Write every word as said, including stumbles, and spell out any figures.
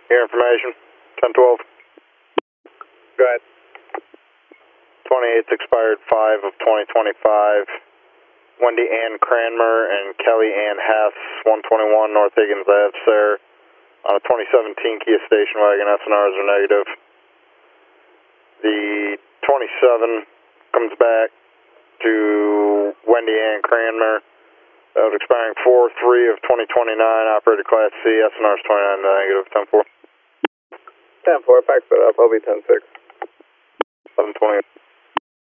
Your information, ten twelve. Go ahead. twenty-eighth expired five of twenty twenty-five. Wendy Ann Cranmer and Kelly Ann Hess, one twenty-one North Higgins Ave, sir. On a twenty seventeen Kia station wagon, S N Rs are negative. The twenty-seven comes back to Wendy Ann Cranmer. That was expiring four three of twenty twenty-nine, operated Class C, S N Rs twenty-nine negative, ten four. ten four, back that up, I'll be ten six. eleven twenty.